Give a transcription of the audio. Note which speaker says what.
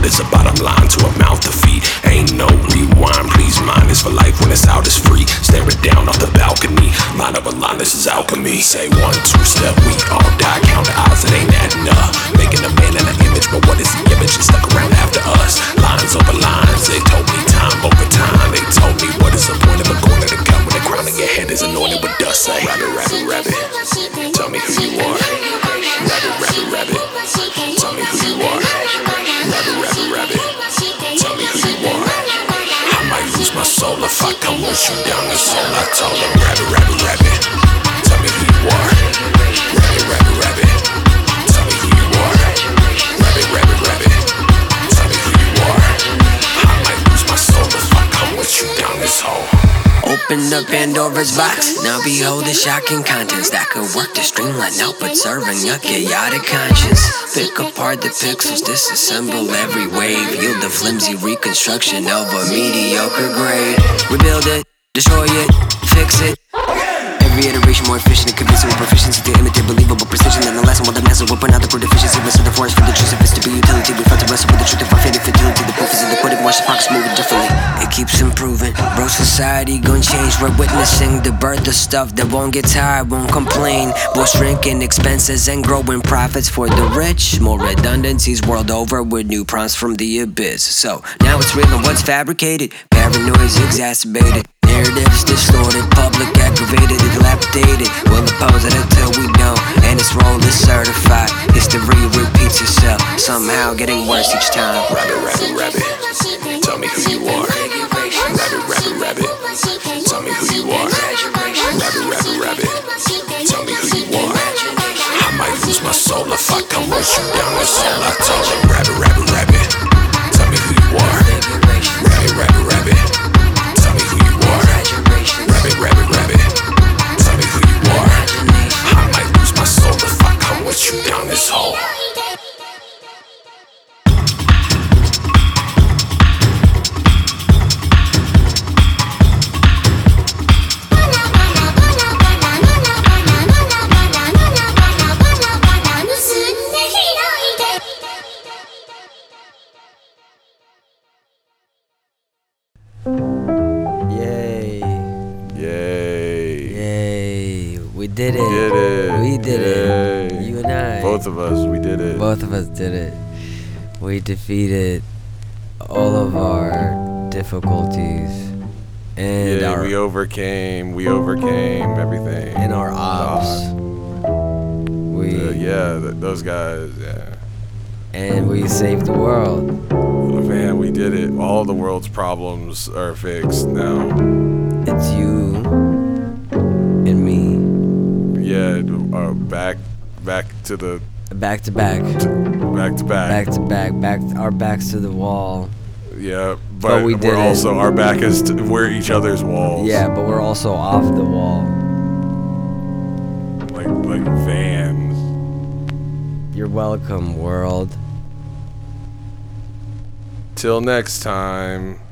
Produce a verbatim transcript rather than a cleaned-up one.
Speaker 1: There's a bottom line to a mouth to feed. Ain't no rewind, please mine is for life when it's out is free. Staring down off the balcony, line up a line, this is alchemy. Say one, two step, we all die, count the odds, it ain't adding up. Making a man in an image, but what is the image? It's stuck around after us. Lines over lines, they told me time over time. They told me what is the point of a corner to cut when the crown of your head is anointed with dust. Say rabbit, rabbit, rabbit, tell me who you are. Rabbit, rabbit, rabbit, tell me who you are. Rabbit, rabbit, rabbit, tell me who you are. I might lose my soul if I come with you down the soul. I told them rabbit, rabbit, rabbit, tell me who you are. Rabbit, rabbit, rabbit, tell me who you are. Rabbit, rabbit, rabbit, tell me who you are. I might lose my soul if I come with you down this hole.
Speaker 2: Open up Pandora's box, now behold the shocking contents that could work to streamline output, serving a chaotic conscience. Pick apart the pixels, disassemble every wave, yield the flimsy reconstruction of a mediocre grade. Rebuild it, destroy it, fix it. Every iteration more efficient and convincing with proficiency to imitate believable precision. And the last one, while the masses will point out the core deficiency, rest of the forest for the truth of its to be utility. We fight to wrestle with the truth of our faded fertility. The proof is in the quitting, watch the pockets moving differently. It keeps improving, bro, society gon' change. We're witnessing the birth of stuff that won't get tired, won't complain. We'll shrinking expenses and growing profits for the rich. More redundancies world over with new prompts from the abyss. So now it's real and what's fabricated, paranoia's exacerbated. Narratives distorted, public aggravated and dilapidated. We'll oppose it until we don't, and its role is certified. History repeats itself, somehow getting worse each time.
Speaker 1: Rabbit, rabbit, rabbit, tell me who you are. Rabbit, rabbit, rabbit, tell me who you are. Rabbit, rabbit, rabbit, tell me who you are. I might lose my soul if I come with you down the soul. I told them rabbit, rabbit, rabbit, tell me who you are. Rabbit, rabbit, rabbit, tell me who you are. Rabbit, rabbit, rabbit, tell me who you are. I might lose my soul if I come with you down this hole.
Speaker 2: Yay.
Speaker 3: Yay.
Speaker 2: Yay. We did it.
Speaker 3: Did it.
Speaker 2: We did
Speaker 3: Yay.
Speaker 2: it. You and I.
Speaker 3: Both of us, we did it.
Speaker 2: Both of us did it. We defeated all of our difficulties. And
Speaker 3: yeah,
Speaker 2: our
Speaker 3: we overcame, we overcame everything.
Speaker 2: and our ops. We
Speaker 3: Uh, yeah, th- those guys, yeah.
Speaker 2: and we saved the world.
Speaker 3: Oh, man, we did it. All the world's problems are fixed now.
Speaker 2: It's you and me.
Speaker 3: Yeah, uh, back, back to the,
Speaker 2: Back to back.
Speaker 3: back to back.
Speaker 2: Back to back. Back our backs to the wall.
Speaker 3: Yeah,
Speaker 2: But
Speaker 3: but,
Speaker 2: we
Speaker 3: we
Speaker 2: did
Speaker 3: are
Speaker 2: it.
Speaker 3: also, our back is, to, we're each other's walls.
Speaker 2: Yeah, but we're also off the wall.
Speaker 3: Like, like vans.
Speaker 2: You're welcome, world.
Speaker 3: Till next time.